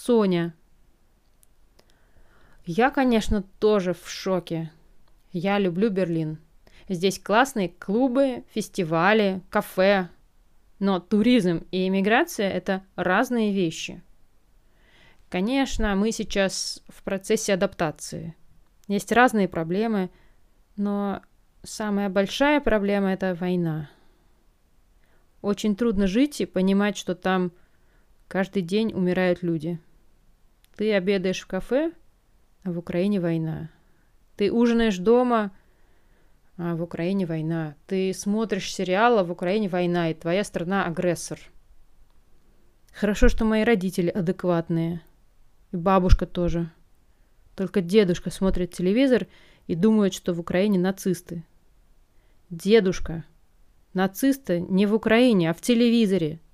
Соня. Я, конечно, тоже в шоке. Я люблю Берлин. Здесь классные клубы, фестивали, кафе. Но туризм и иммиграция – это разные вещи. Конечно, мы сейчас в процессе адаптации. Есть разные проблемы, но самая большая проблема – это война. Очень трудно жить и понимать, что там каждый день умирают люди. Ты обедаешь в кафе, а в Украине война. Ты ужинаешь дома, а в Украине война. Ты смотришь сериал, а в Украине война, и твоя страна агрессор. Хорошо, что мои родители адекватные. И бабушка тоже. Только дедушка смотрит телевизор и думает, что в Украине нацисты. Дедушка. Нацисты не в Украине, а в телевизоре.